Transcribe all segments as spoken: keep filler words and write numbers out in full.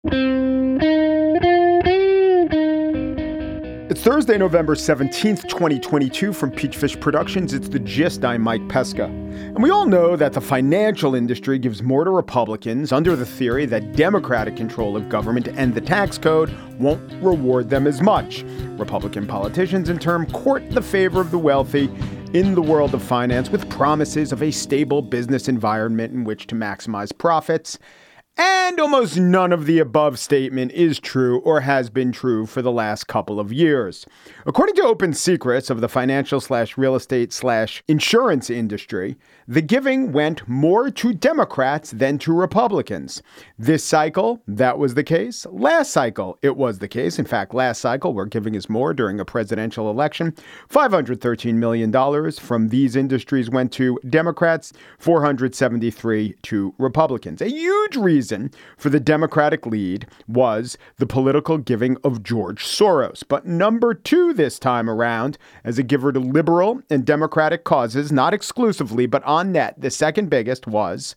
It's Thursday, November seventeenth, twenty twenty-two. From Peachfish Productions, it's The Gist. I'm Mike Pesca. And we all know that the financial industry gives more to Republicans under the theory that Democratic control of government and the tax code won't reward them as much. Republican politicians, in turn, court the favor of the wealthy in the world of finance with promises of a stable business environment in which to maximize profits. And almost none of the above statement is true or has been true for the last couple of years. According to Open Secrets of the financial slash real estate slash insurance industry, the giving went more to Democrats than to Republicans. This cycle, that was the case. Last cycle, it was the case. In fact, last cycle, where giving is more during a presidential election, five hundred thirteen million dollars from these industries went to Democrats, four hundred seventy-three to Republicans. A huge reason for the Democratic lead was the political giving of George Soros. But number two this time around, as a giver to liberal and Democratic causes, not exclusively, but on net, the second biggest was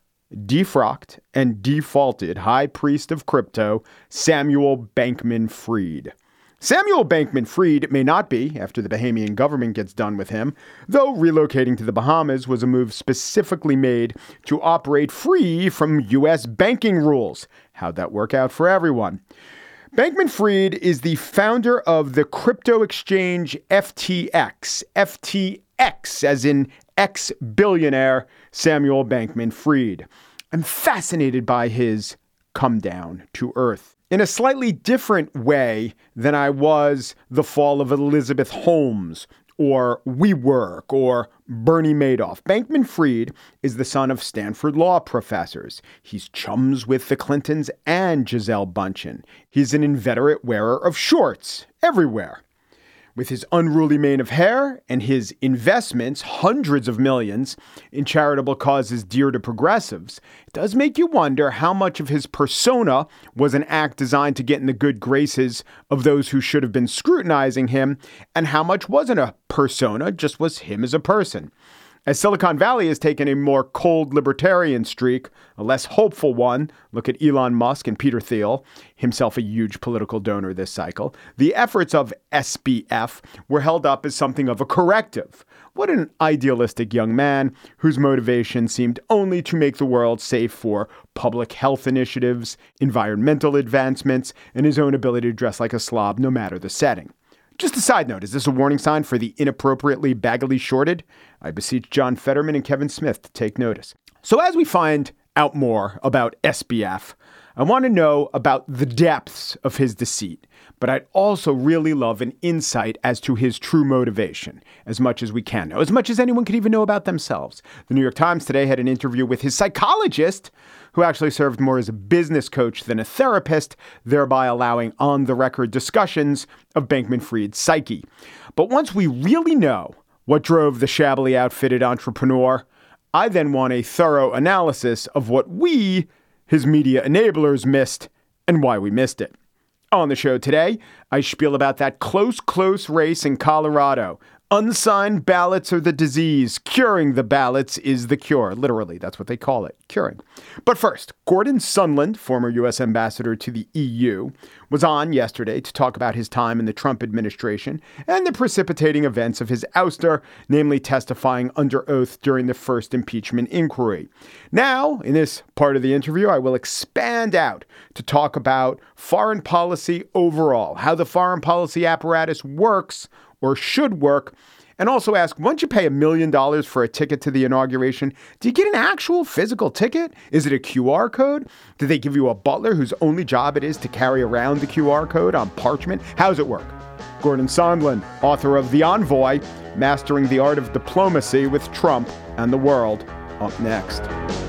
defrocked and defaulted high priest of crypto, Samuel Bankman-Fried. Samuel Bankman-Fried may not be, after the Bahamian government gets done with him, though relocating to the Bahamas was a move specifically made to operate free from U S banking rules. How'd that work out for everyone? Bankman-Fried is the founder of the crypto exchange F T X. F T X, as in ex-billionaire Samuel Bankman-Fried. I'm fascinated by his come down to earth in a slightly different way than I was the fall of Elizabeth Holmes or WeWork or Bernie Madoff. Bankman-Fried is the son of Stanford law professors. He's chums with the Clintons and Gisele Bündchen. He's an inveterate wearer of shorts everywhere. With his unruly mane of hair and his investments, hundreds of millions, in charitable causes dear to progressives, it does make you wonder how much of his persona was an act designed to get in the good graces of those who should have been scrutinizing him, and how much wasn't a persona, just was him as a person. As Silicon Valley has taken a more cold libertarian streak, a less hopeful one, look at Elon Musk and Peter Thiel, himself a huge political donor this cycle, the efforts of S B F were held up as something of a corrective. What an idealistic young man whose motivation seemed only to make the world safe for public health initiatives, environmental advancements, and his own ability to dress like a slob no matter the setting. Just a side note, is this a warning sign for the inappropriately baggily shorted? I beseech John Fetterman and Kevin Smith to take notice. So as we find out more about S B F, I want to know about the depths of his deceit, but I'd also really love an insight as to his true motivation, as much as we can know, as much as anyone could even know about themselves. The New York Times today had an interview with his psychologist, who actually served more as a business coach than a therapist, thereby allowing on-the-record discussions of Bankman-Fried's psyche. But once we really know what drove the shabbily outfitted entrepreneur, I then want a thorough analysis of what we, his media enablers, missed and why we missed it. On the show today, I spiel about that close, close race in Colorado. Unsigned ballots are the disease. Curing the ballots is the cure. Literally, that's what they call it, curing. But first, Gordon Sondland, former U S ambassador to the E U, was on yesterday to talk about his time in the Trump administration and the precipitating events of his ouster, namely testifying under oath during the first impeachment inquiry. Now, in this part of the interview, I will expand out to talk about foreign policy overall, how the foreign policy apparatus works or should work, and also ask, once you pay a million dollars for a ticket to the inauguration, do you get an actual physical ticket? Is it a Q R code? Do they give you a butler whose only job it is to carry around the Q R code on parchment? How does it work? Gordon Sondland, author of The Envoy, Mastering the Art of Diplomacy with Trump and the World, up next.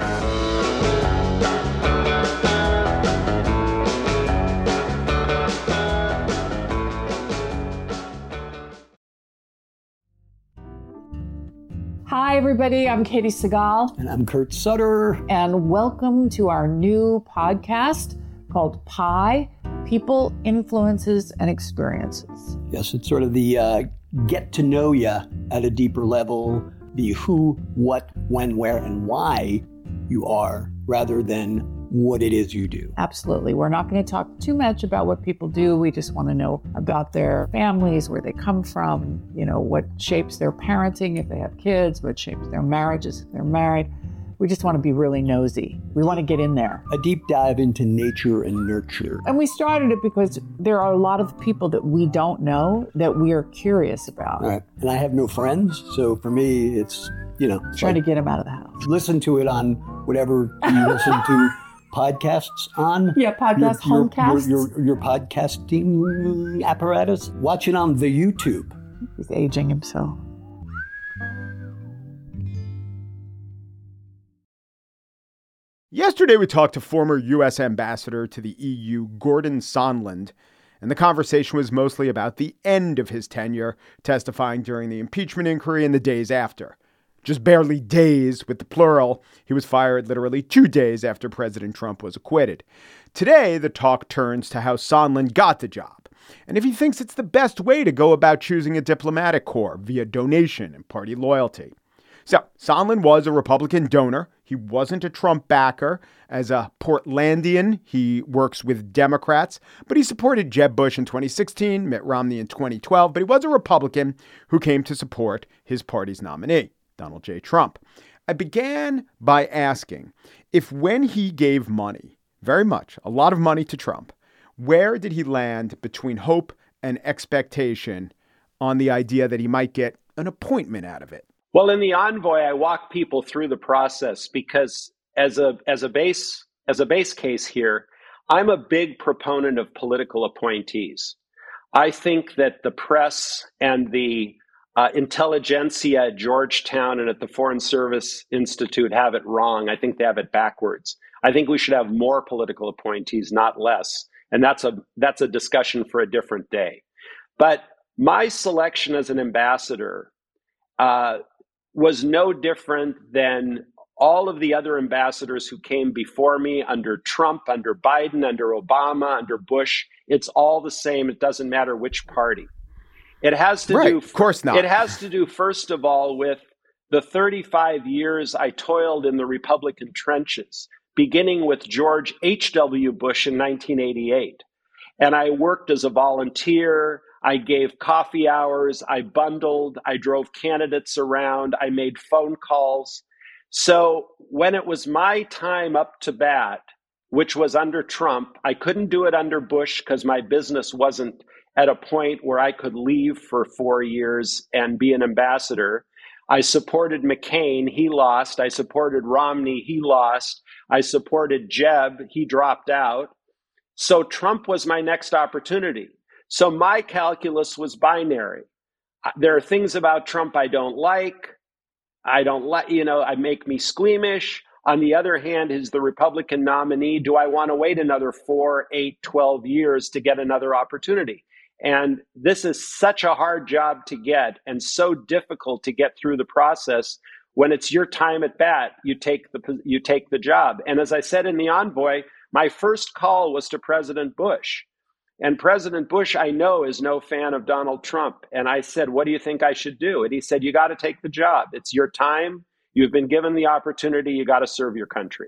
Hi, everybody. I'm Katie Segal. And I'm Kurt Sutter. And welcome to our new podcast called Pi, People, Influences, and Experiences. Yes, it's sort of the uh, get to know you at a deeper level, the who, what, when, where, and why you are, rather than what it is you do. Absolutely. We're not going to talk too much about what people do. We just want to know about their families, where they come from, you know, what shapes their parenting if they have kids, what shapes their marriages if they're married. We just want to be really nosy. We want to get in there. A deep dive into nature and nurture. And we started it because there are a lot of people that we don't know that we are curious about. All right. And I have no friends, so for me, it's, you know. Trying like, to get them out of the house. Listen to it on whatever you listen to podcasts on. Yeah, podcast, your, homecasts. Your, your, your podcasting apparatus. Watch it on the YouTube. He's aging himself. Yesterday, we talked to former U S ambassador to the E U, Gordon Sondland, and the conversation was mostly about the end of his tenure, testifying during the impeachment inquiry and the days after. Just barely days with the plural, he was fired literally two days after President Trump was acquitted. Today, the talk turns to how Sondland got the job, and if he thinks it's the best way to go about choosing a diplomatic corps via donation and party loyalty. So, Sondland was a Republican donor. He wasn't a Trump backer. As a Portlandian, he works with Democrats, but he supported Jeb Bush in twenty sixteen, Mitt Romney in twenty twelve, but he was a Republican who came to support his party's nominee, Donald J. Trump. I began by asking if when he gave money, very much, a lot of money to Trump, where did he land between hope and expectation on the idea that he might get an appointment out of it? Well, in the Envoy, I walk people through the process because as a as a base as a base case here, I'm a big proponent of political appointees. I think that the press and the uh, intelligentsia at Georgetown and at the Foreign Service Institute have it wrong. I think they have it backwards. I think we should have more political appointees, not less. And that's a that's a discussion for a different day. But my selection as an ambassador uh, was no different than all of the other ambassadors who came before me under Trump, under Biden, under Obama, under Bush. It's all the same. It doesn't matter which party. It has to right, do, of course not. It has to do, first of all, with the thirty-five years I toiled in the Republican trenches, beginning with George H W. Bush in nineteen eighty-eight. And I worked as a volunteer. I gave coffee hours, I bundled, I drove candidates around, I made phone calls. So when it was my time up to bat, which was under Trump, I couldn't do it under Bush because my business wasn't at a point where I could leave for four years and be an ambassador. I supported McCain, he lost. I supported Romney, he lost. I supported Jeb, he dropped out. So Trump was my next opportunity. So my calculus was binary. There are things about Trump I don't like. I don't like, you know, I make me squeamish. On the other hand, he's the Republican nominee. Do I want to wait another four, eight, twelve years to get another opportunity? And this is such a hard job to get and so difficult to get through the process. When it's your time at bat, you take the you take the job. And as I said in the Envoy, my first call was to President Bush. And President Bush, I know, is no fan of Donald Trump. And I said, what do you think I should do? And he said, you got to take the job. It's your time. You've been given the opportunity. You got to serve your country.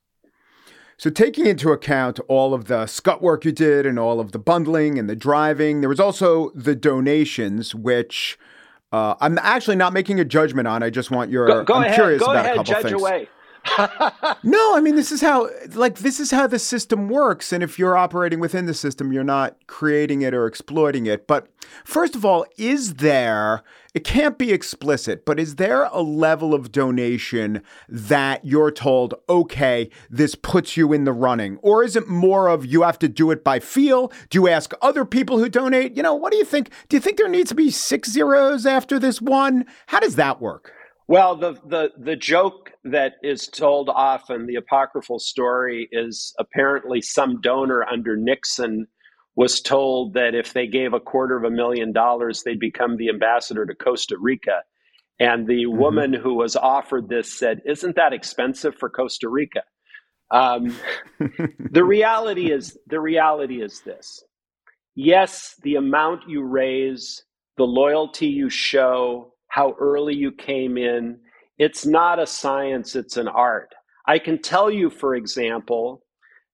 So taking into account all of the scut work you did and all of the bundling and the driving, there was also the donations, which uh, I'm actually not making a judgment on. I just want your, go, go I'm ahead, curious go about ahead, a couple judge things. Away. No, I mean, this is how, like, this is how the system works. And if you're operating within the system, you're not creating it or exploiting it. But first of all, is there, it can't be explicit, but is there a level of donation that you're told, okay, this puts you in the running? Or is it more of you have to do it by feel? Do you ask other people who donate? You know, what do you think? Do you think there needs to be six zeros after this one? How does that work? Well, the, the, the joke that is told often, the apocryphal story, is apparently some donor under Nixon was told that if they gave a quarter of a million dollars, they'd become the ambassador to Costa Rica. And the mm-hmm. woman who was offered this said, isn't that expensive for Costa Rica? Um, the reality is, the reality is this. Yes, the amount you raise, the loyalty you show, how early you came in. It's not a science, it's an art. I can tell you, for example,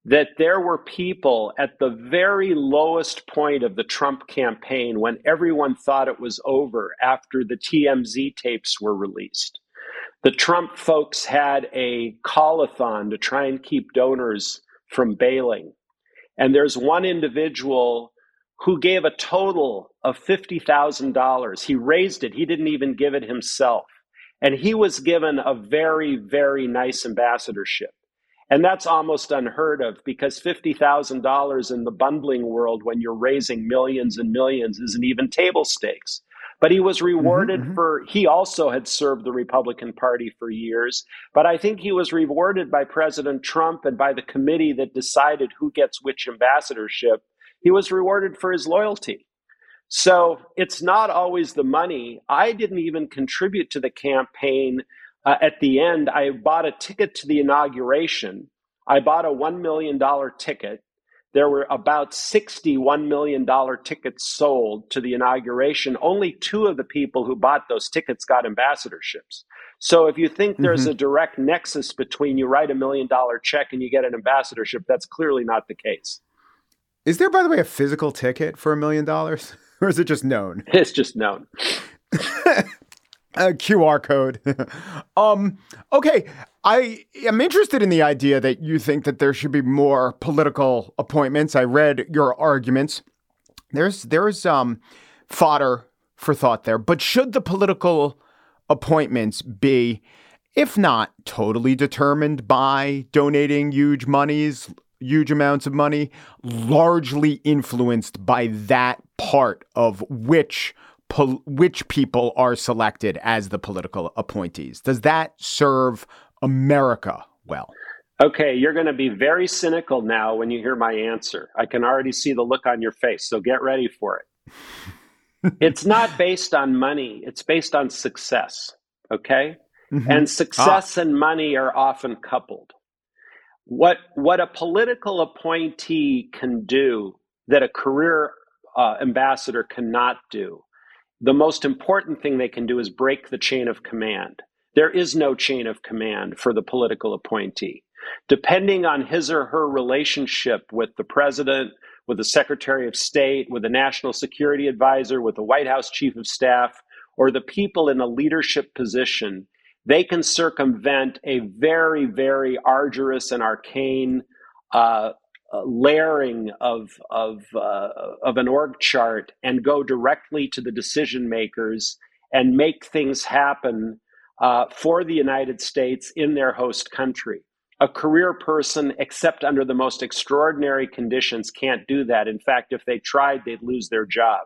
that there were people at the very lowest point of the Trump campaign when everyone thought it was over after the T M Z tapes were released. The Trump folks had a call-a-thon to try and keep donors from bailing. And there's one individual who gave a total of fifty thousand dollars. He raised it. He didn't even give it himself. And he was given a very, very nice ambassadorship. And that's almost unheard of, because fifty thousand dollars in the bundling world when you're raising millions and millions isn't even table stakes. But he was rewarded mm-hmm, for, he also had served the Republican Party for years, but I think he was rewarded by President Trump and by the committee that decided who gets which ambassadorship. He was rewarded for his loyalty. So it's not always the money. I didn't even contribute to the campaign. Uh, at the end, I bought a ticket to the inauguration. I bought a one million dollars ticket. There were about sixty one million dollars tickets sold to the inauguration. Only two of the people who bought those tickets got ambassadorships. So if you think there's mm-hmm. a direct nexus between you write a million dollar check and you get an ambassadorship, that's clearly not the case. Is there, by the way, a physical ticket for a million dollars? Or is it just known? It's just known. A Q R code. um, okay. I am interested in the idea that you think that there should be more political appointments. I read your arguments. There's there's um, fodder for thought there. But should the political appointments be, if not totally determined by donating huge monies, huge amounts of money, largely influenced by that part of which pol- which people are selected as the political appointees? Does that serve America well? Okay, you're going to be very cynical now when you hear my answer. I can already see the look on your face, so get ready for it. It's not based on money. It's based on success, okay? Mm-hmm. And success ah. and money are often coupled. What, what a political appointee can do that a career uh, ambassador cannot do, the most important thing they can do is break the chain of command. There is no chain of command for the political appointee. Depending on his or her relationship with the president, with the Secretary of State, with the National Security Advisor, with the White House Chief of Staff, or the people in a leadership position, they can circumvent a very, very arduous and arcane uh, uh, layering of, of, uh, of an org chart and go directly to the decision makers and make things happen Uh, for the United States in their host country. A career person, except under the most extraordinary conditions, can't do that. In fact, if they tried, they'd lose their job.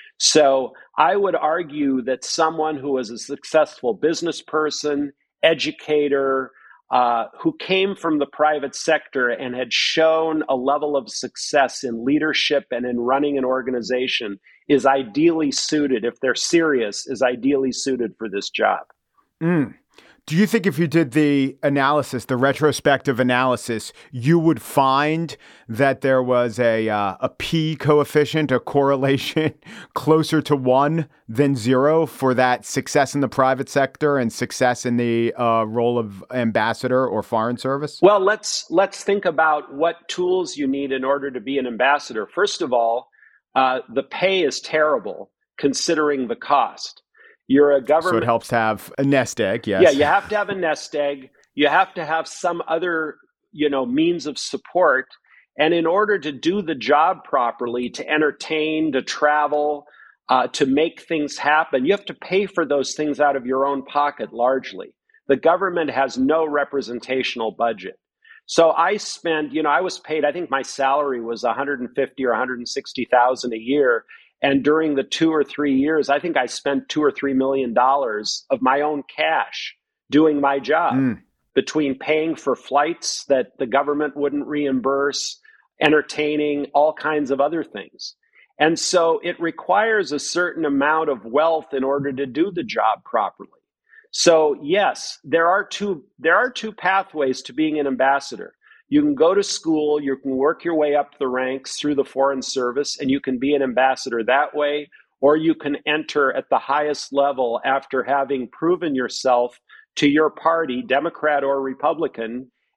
So I would argue that someone who is a successful business person, educator, uh, who came from the private sector and had shown a level of success in leadership and in running an organization is ideally suited, if they're serious, is ideally suited for this job. Mm. Do you think if you did the analysis, the retrospective analysis, you would find that there was a uh, a P coefficient, a correlation closer to one than zero for that success in the private sector and success in the uh, role of ambassador or foreign service? Well, let's let's think about what tools you need in order to be an ambassador. First of all, uh, the pay is terrible considering the cost. You're a government. So it helps to have a nest egg, yes. Yeah, you have to have a nest egg. You have to have some other, you know, means of support. And in order to do the job properly, to entertain, to travel, uh, to make things happen, you have to pay for those things out of your own pocket largely. The government has no representational budget. So I spend, you know, I was paid, I think my salary was one hundred fifty thousand or one hundred sixty thousand a year. And during the two or three years, I think I spent two or three million dollars of my own cash doing my job, mm. between paying for flights that the government wouldn't reimburse, entertaining, all kinds of other things. And so it requires a certain amount of wealth in order to do the job properly. So yes, there are two, there are two pathways to being an ambassador. You can go to school, you can work your way up the ranks through the Foreign Service, and you can be an ambassador that way, or you can enter at the highest level after having proven yourself to your party, Democrat or Republican,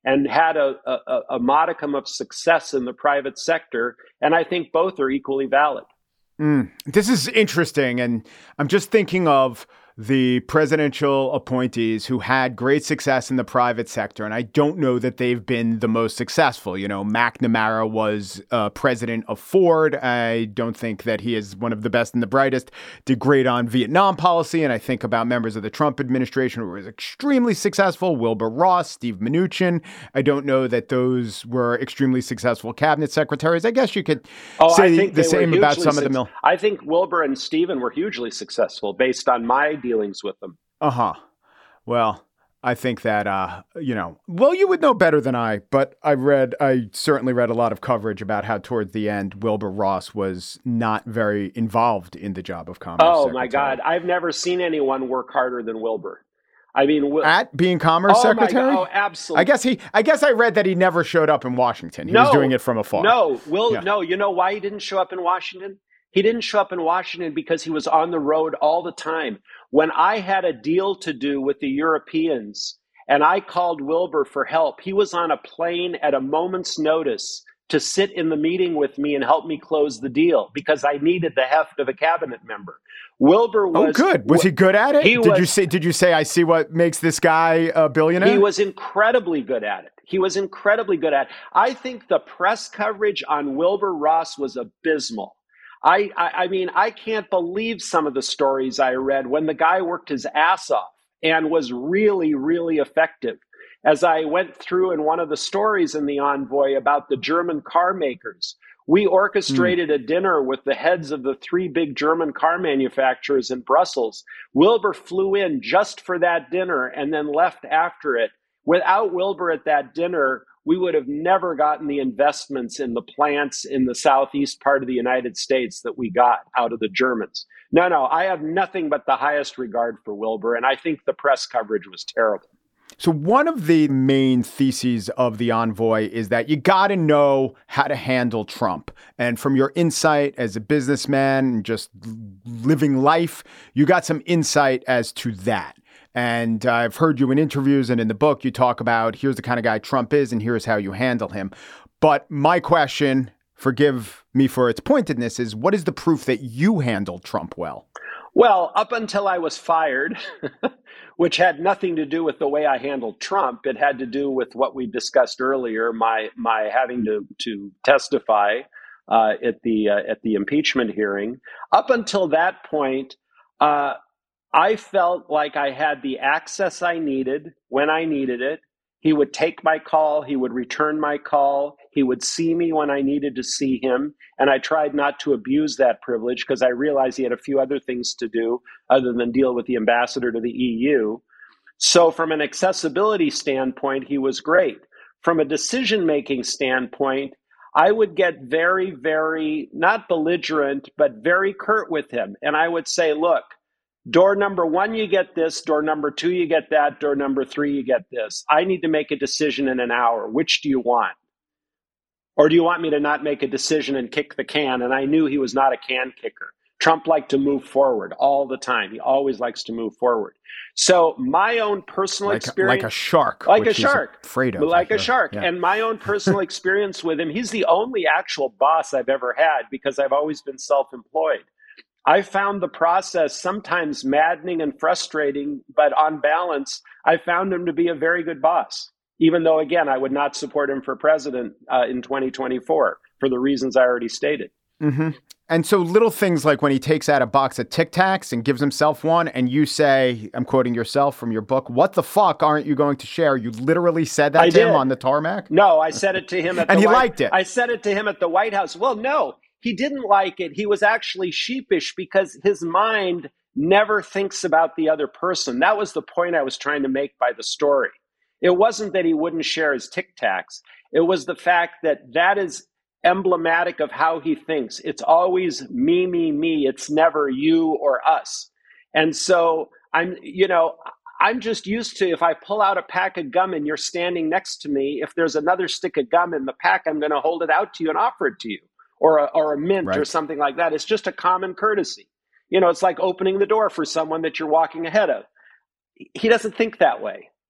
and had a, a, a modicum of success in the private sector. And I think both are equally valid. Mm, this is interesting. And I'm just thinking of the presidential appointees who had great success in the private sector. And I don't know that they've been the most successful. You know, McNamara was uh, president of Ford. I don't think that he is one of the best and the brightest. Did great on Vietnam policy. And I think about members of the Trump administration who was extremely successful. Wilbur Ross, Steve Mnuchin. I don't know that those were extremely successful cabinet secretaries. I guess you could oh, say the same about some of the mil- I think Wilbur and Stephen were hugely successful based on my dealings with them. Uh-huh. Well, I think that, uh, you know, well, you would know better than I, but I read, I certainly read a lot of coverage about how towards the end, Wilbur Ross was not very involved in the job of Commerce Oh, Secretary. my God. I've never seen anyone work harder than Wilbur. I mean, Wil- at being Commerce oh Secretary? My God. Oh, absolutely. I guess he, I guess I read that he never showed up in Washington. He no, was doing it from afar. No, Will, yeah. no. You know why he didn't show up in Washington? He didn't show up in Washington because he was on the road all the time. When I had a deal to do with the Europeans and I called Wilbur for help, he was on a plane at a moment's notice to sit in the meeting with me and help me close the deal because I needed the heft of a cabinet member. Wilbur was... Oh, good. Was he good at it? He did was, you say, did you say, I see what makes this guy a billionaire? He was incredibly good at it. He was incredibly good at it. I think the press coverage on Wilbur Ross was abysmal. I, I, I mean, I can't believe some of the stories I read when the guy worked his ass off and was really, really effective. As I went through in one of the stories in the Envoy about the German car makers, we orchestrated mm. a dinner with the heads of the three big German car manufacturers in Brussels. Wilbur flew in just for that dinner and then left after it. Without Wilbur at that dinner, we would have never gotten the investments in the plants in the southeast part of the United States that we got out of the Germans. No, no, I have nothing but the highest regard for Wilbur, and I think the press coverage was terrible. So one of the main theses of the Envoy is that you got to know how to handle Trump. And from your insight as a businessman and just living life, you got some insight as to that. And uh, I've heard you in interviews and in the book, you talk about here's the kind of guy Trump is and here's how you handle him. But my question, forgive me for its pointedness, is what is the proof that you handled Trump well? Well, up until I was fired, which had nothing to do with the way I handled Trump. It had to do with what we discussed earlier, my my having to, to testify uh, at the uh, at the impeachment hearing. Up until that point, uh, I felt like I had the access I needed when I needed it. He would take my call. He would return my call. He would see me when I needed to see him. And I tried not to abuse that privilege because I realized he had a few other things to do other than deal with the ambassador to the E U. So from an accessibility standpoint, he was great. From a decision-making standpoint, I would get very, very, not belligerent, but very curt with him. And I would say, look, door number one, you get this. Door number two, you get that. Door number three, you get this. I need to make a decision in an hour. Which do you want? Or do you want me to not make a decision and kick the can? And I knew he was not a can kicker. Trump liked to move forward all the time. He always likes to move forward. So my own personal like, experience... Like a shark. Like which a shark. He's afraid of. Like a shark. Yeah. And my own personal experience with him, he's the only actual boss I've ever had because I've always been self-employed. I found the process sometimes maddening and frustrating, but on balance, I found him to be a very good boss, even though, again, I would not support him for president uh, in twenty twenty-four for the reasons I already stated. Mm-hmm. And so little things like when he takes out a box of Tic Tacs and gives himself one and you say, I'm quoting yourself from your book, what the fuck aren't you going to share? You literally said that I to did. him on the tarmac? No, I said it to him at and the he White- liked it. I said it to him at the White House. Well, no. He didn't like it. He was actually sheepish because his mind never thinks about the other person. That was the point I was trying to make by the story. It wasn't that he wouldn't share his Tic Tacs. It was the fact that that is emblematic of how he thinks. It's always me, me, me. It's never you or us. And so I'm, you know, I'm just used to if I pull out a pack of gum and you're standing next to me, if there's another stick of gum in the pack, I'm going to hold it out to you and offer it to you. Or a, or a mint right. or something like that. It's just a common courtesy. You know, it's like opening the door for someone that you're walking ahead of. He doesn't think that way.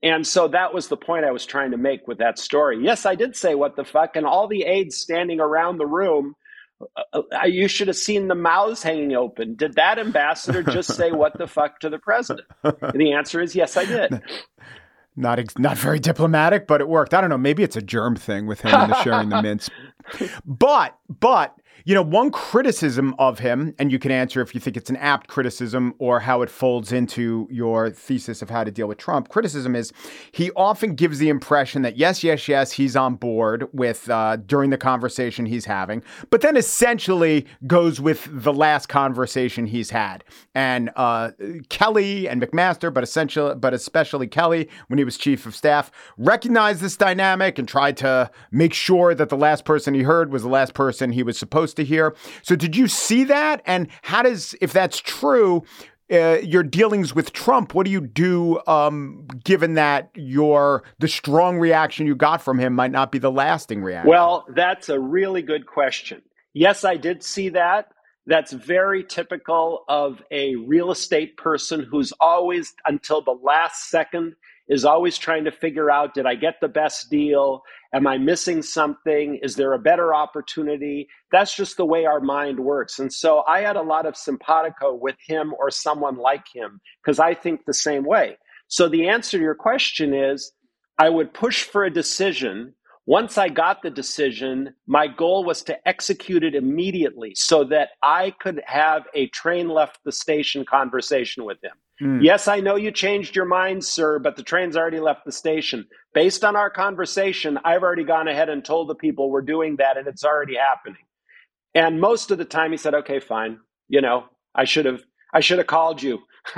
And so that was the point I was trying to make with that story. Yes, I did say what the fuck, and all the aides standing around the room, uh, you should have seen the mouths hanging open. Did that ambassador just say what the fuck to the president? And the answer is yes, I did. Not ex- not very diplomatic, but it worked. I don't know. Maybe it's a germ thing with him and the sharing the mints. But, but, you know, one criticism of him, and you can answer if you think it's an apt criticism or how it folds into your thesis of how to deal with Trump. Criticism is he often gives the impression that, yes, yes, yes, he's on board with uh, during the conversation he's having, but then essentially goes with the last conversation he's had. And uh, Kelly and McMaster, but essentially, but especially Kelly, when he was chief of staff, recognized this dynamic and tried to make sure that the last person he heard was the last person he was supposed to hear. So did you see that? And how does, if that's true, uh, your dealings with Trump, what do you do um, given that your the strong reaction you got from him might not be the lasting reaction? Well, that's a really good question. Yes, I did see that. That's very typical of a real estate person who's always, until the last second, is always trying to figure out, did I get the best deal? Am I missing something? Is there a better opportunity? That's just the way our mind works. And so I had a lot of simpatico with him or someone like him because I think the same way. So the answer to your question is I would push for a decision. Once I got the decision, my goal was to execute it immediately so that I could have a train left the station conversation with him. Mm. Yes, I know you changed your mind, sir, but the train's already left the station. Based on our conversation, I've already gone ahead and told the people we're doing that and it's already happening. And most of the time he said, okay, fine. You know, I should have, I should have called you.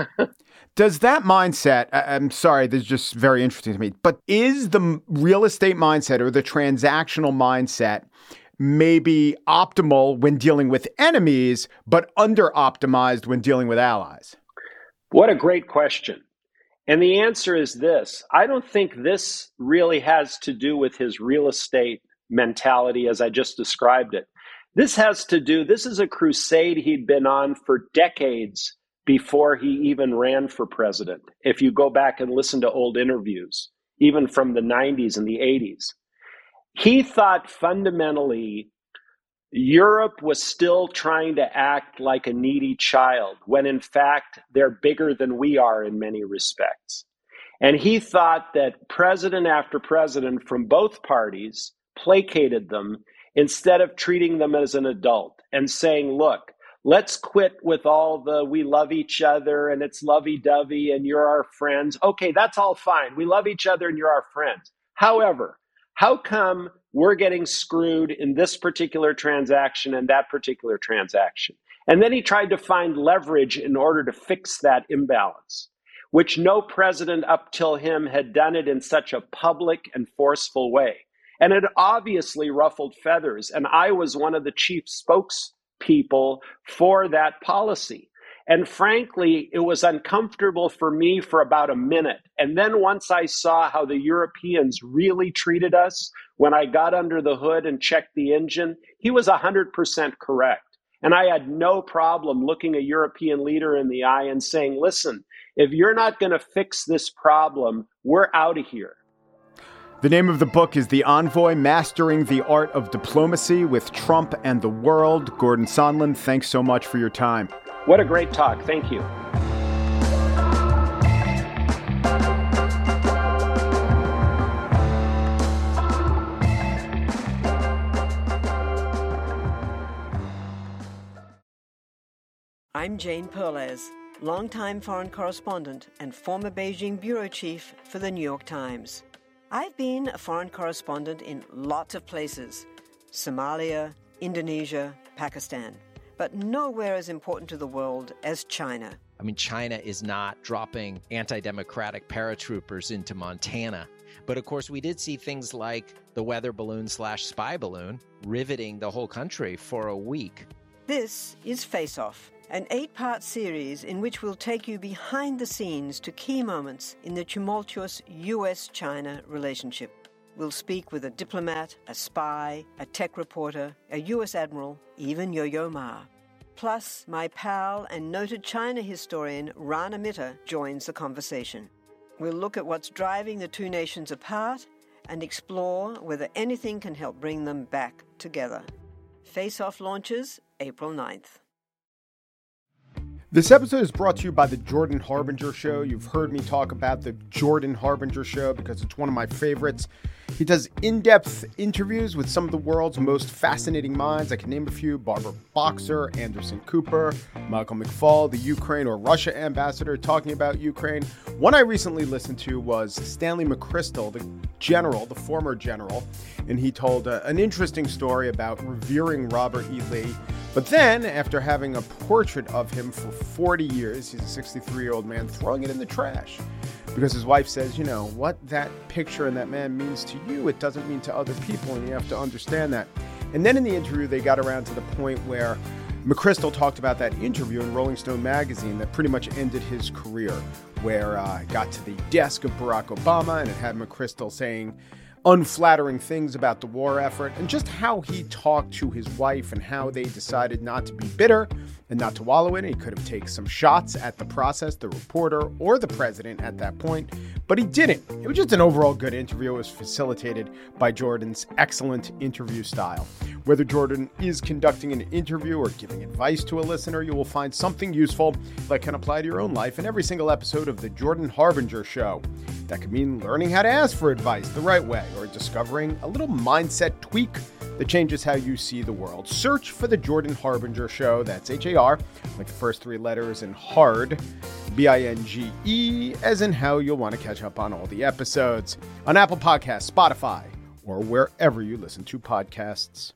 Does that mindset, I'm sorry, this is just very interesting to me, but is the real estate mindset or the transactional mindset maybe optimal when dealing with enemies, but under-optimized when dealing with allies? What a great question. And the answer is this. I don't think this really has to do with his real estate mentality as I just described it. This has to do, this is a crusade he'd been on for decades before he even ran for president. If you go back and listen to old interviews, even from the nineties and the eighties, he thought fundamentally Europe was still trying to act like a needy child when in fact they're bigger than we are in many respects. And he thought that president after president from both parties placated them instead of treating them as an adult and saying, look, let's quit with all the we love each other and it's lovey-dovey and you're our friends. Okay, that's all fine. We love each other and you're our friends. However, how come we're getting screwed in this particular transaction and that particular transaction? And then he tried to find leverage in order to fix that imbalance, which no president up till him had done it in such a public and forceful way. And it obviously ruffled feathers. And I was one of the chief spokespeople for that policy. And frankly, it was uncomfortable for me for about a minute. And then once I saw how the Europeans really treated us, when I got under the hood and checked the engine, he was one hundred percent correct. And I had no problem looking a European leader in the eye and saying, listen, if you're not going to fix this problem, we're out of here. The name of the book is The Envoy, Mastering the Art of Diplomacy with Trump and the World. Gordon Sondland, thanks so much for your time. What a great talk. Thank you. I'm Jane Perlez, longtime foreign correspondent and former Beijing bureau chief for the New York Times. I've been a foreign correspondent in lots of places, Somalia, Indonesia, Pakistan, but nowhere as important to the world as China. I mean, China is not dropping anti-democratic paratroopers into Montana. But of course, we did see things like the weather balloon slash spy balloon riveting the whole country for a week. This is Face Off, an eight-part series in which we'll take you behind the scenes to key moments in the tumultuous U S China relationship. We'll speak with a diplomat, a spy, a tech reporter, a U S admiral, even Yo-Yo Ma. Plus, my pal and noted China historian Rana Mitter joins the conversation. We'll look at what's driving the two nations apart and explore whether anything can help bring them back together. Face Off launches April ninth. This episode is brought to you by the Jordan Harbinger Show. You've heard me talk about the Jordan Harbinger Show because it's one of my favorites. He does in-depth interviews with some of the world's most fascinating minds. I can name a few: Barbara Boxer, Anderson Cooper, Michael McFaul, the Ukraine or Russia ambassador talking about Ukraine. One I recently listened to was Stanley McChrystal, the general, the former general, and he told uh, an interesting story about revering Robert E. Lee. But then, after having a portrait of him for forty years, he's a sixty-three-year-old man, throwing it in the trash. Because his wife says, you know, what that picture and that man means to you, it doesn't mean to other people, and you have to understand that. And then in the interview, they got around to the point where McChrystal talked about that interview in Rolling Stone magazine that pretty much ended his career, where uh, it got to the desk of Barack Obama, and it had McChrystal saying unflattering things about the war effort, and just how he talked to his wife and how they decided not to be bitter and not to wallow in it. He could have taken some shots at the process, the reporter, or the president at that point, but he didn't. It was just an overall good interview. It was facilitated by Jordan's excellent interview style. Whether Jordan is conducting an interview or giving advice to a listener, you will find something useful that can apply to your own life in every single episode of the Jordan Harbinger Show. That could mean learning how to ask for advice the right way, or discovering a little mindset tweak that changes how you see the world. Search for the Jordan Harbinger Show. That's H A R, like the first three letters, and hard, B I N G E, as in how you'll want to catch up on all the episodes on Apple Podcasts, Spotify, or wherever you listen to podcasts.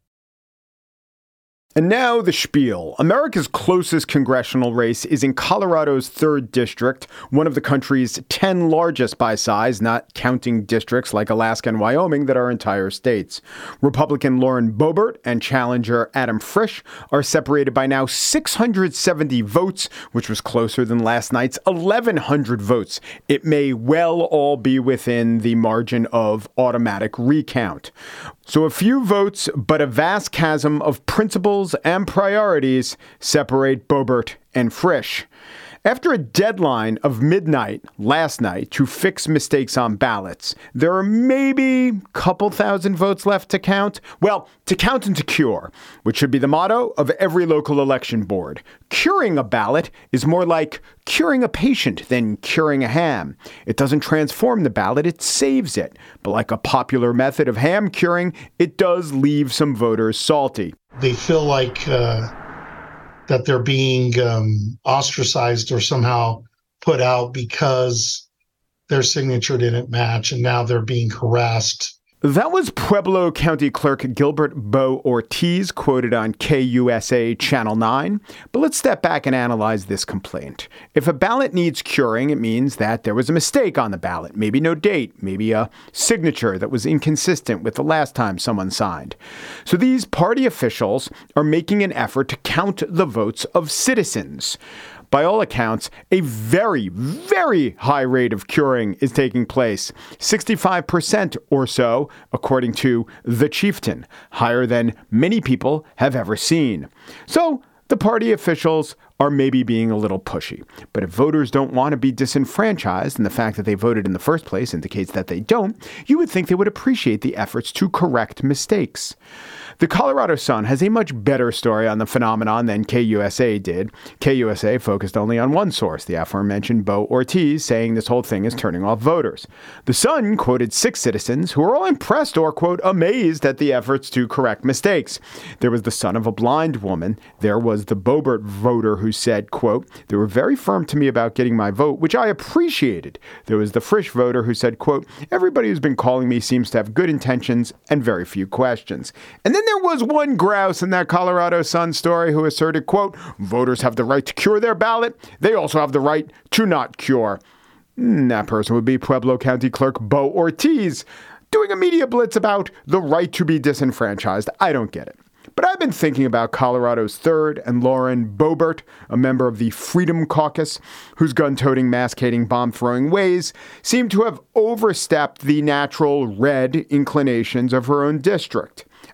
And now the spiel. America's closest congressional race is in Colorado's third district, one of the country's ten largest by size, not counting districts like Alaska and Wyoming that are entire states. Republican Lauren Boebert and challenger Adam Frisch are separated by now six hundred seventy votes, which was closer than last night's eleven hundred votes. It may well all be within the margin of automatic recount. So a few votes, but a vast chasm of principles and priorities separate Boebert and Frisch. After a deadline of midnight last night to fix mistakes on ballots, there are maybe a couple thousand votes left to count. Well, to count and to cure, which should be the motto of every local election board. Curing a ballot is more like curing a patient than curing a ham. It doesn't transform the ballot, it saves it. But like a popular method of ham curing, it does leave some voters salty. They feel like uh, that they're being um, ostracized or somehow put out because their signature didn't match, and now they're being harassed. That was Pueblo County Clerk Gilbert Bo Ortiz, quoted on K U S A Channel nine. But let's step back and analyze this complaint. If a ballot needs curing, it means that there was a mistake on the ballot. Maybe no date, maybe a signature that was inconsistent with the last time someone signed. So these party officials are making an effort to count the votes of citizens. By all accounts, a very, very high rate of curing is taking place. sixty-five percent or so, according to The Chieftain, higher than many people have ever seen. So the party officials are maybe being a little pushy. But if voters don't want to be disenfranchised, and the fact that they voted in the first place indicates that they don't, you would think they would appreciate the efforts to correct mistakes. The Colorado Sun has a much better story on the phenomenon than K U S A did. K U S A focused only on one source, the aforementioned Bo Ortiz, saying this whole thing is turning off voters. The Sun quoted six citizens who were all impressed or, quote, amazed at the efforts to correct mistakes. There was the son of a blind woman. There was the Boebert voter who said, quote, they were very firm to me about getting my vote, which I appreciated. There was the Frisch voter who said, quote, everybody who's been calling me seems to have good intentions and very few questions. And then there was one grouse in that Colorado Sun story who asserted, quote, voters have the right to cure their ballot. They also have the right to not cure. And that person would be Pueblo County Clerk Bo Ortiz, doing a media blitz about the right to be disenfranchised. I don't get it. But I've been thinking about Colorado's third and Lauren Boebert, a member of the Freedom Caucus, whose gun-toting, mask-hating, bomb-throwing ways seem to have overstepped the natural red inclinations of her own district.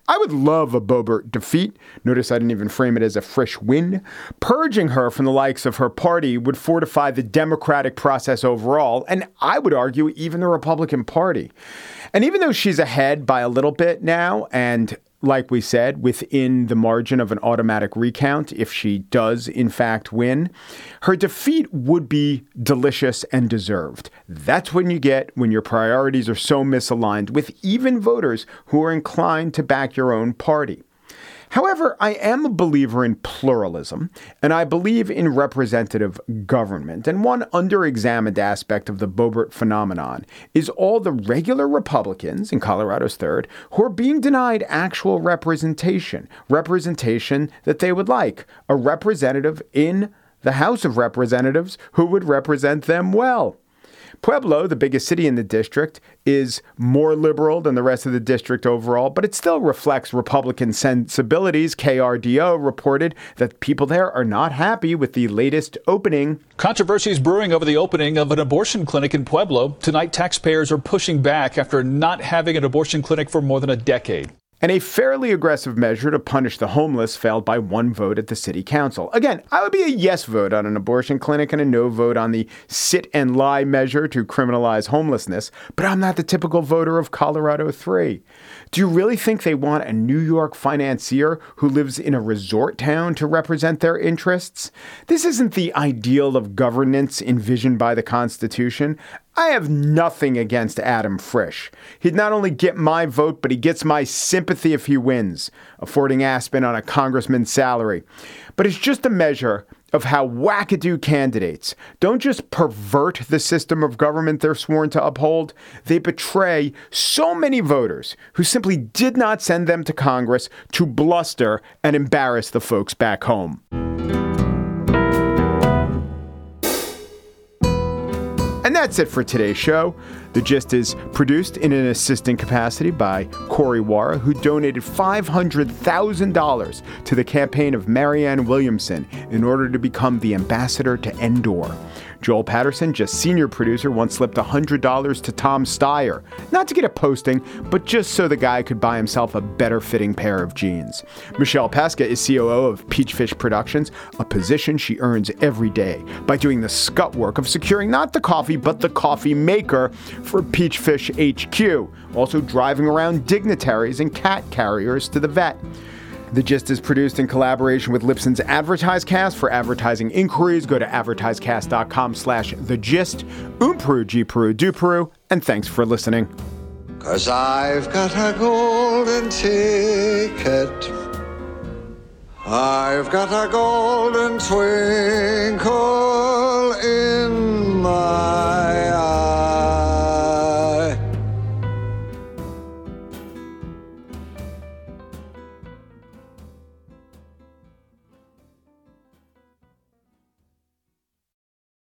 I would love a Boebert defeat. Notice I didn't even frame it as a Frisch win. Purging her from the likes of her party would fortify the democratic process overall, and I would argue even the Republican Party. And even though she's ahead by a little bit now, and like we said, within the margin of an automatic recount, if she does in fact win, her defeat would be delicious and deserved. That's what you get when your priorities are so misaligned with even voters who are inclined to back your own party. However, I am a believer in pluralism, and I believe in representative government. And one underexamined aspect of the Boebert phenomenon is all the regular Republicans, in Colorado's third, who are being denied actual representation, representation that they would like, a representative in the House of Representatives who would represent them well. Pueblo, the biggest city in the district, is more liberal than the rest of the district overall, but it still reflects Republican sensibilities. K R D O reported that people there are not happy with the latest opening. Controversy is brewing over the opening of an abortion clinic in Pueblo. Tonight, taxpayers are pushing back after not having an abortion clinic for more than a decade. And a fairly aggressive measure to punish the homeless failed by one vote at the city council. Again, I would be a yes vote on an abortion clinic and a no vote on the sit and lie measure to criminalize homelessness, but I'm not the typical voter of Colorado three. Do you really think they want a New York financier who lives in a resort town to represent their interests? This isn't the ideal of governance envisioned by the Constitution. I have nothing against Adam Frisch. He'd not only get my vote, but he gets my sympathy if he wins, affording Aspen on a congressman's salary. But it's just a measure of how wackadoo candidates don't just pervert the system of government they're sworn to uphold, they betray so many voters who simply did not send them to Congress to bluster and embarrass the folks back home. And that's it for today's show. The Gist is produced in an assistant capacity by Corey Wara, who donated five hundred thousand dollars to the campaign of Marianne Williamson in order to become the ambassador to Endor. Joel Patterson, just senior producer, once slipped one hundred dollars to Tom Steyer, not to get a posting, but just so the guy could buy himself a better-fitting pair of jeans. Michelle Pesca is C O O of Peachfish Productions, a position she earns every day by doing the scut work of securing not the coffee, but the coffee maker for Peachfish H Q, also driving around dignitaries and cat carriers to the vet. The Gist is produced in collaboration with Lipson's AdvertiseCast. For advertising inquiries, go to advertisecast.com slash the gist. Umperu, Gperu, Duperu, and thanks for listening. 'Cause I've got a golden ticket. I've got a golden twinkle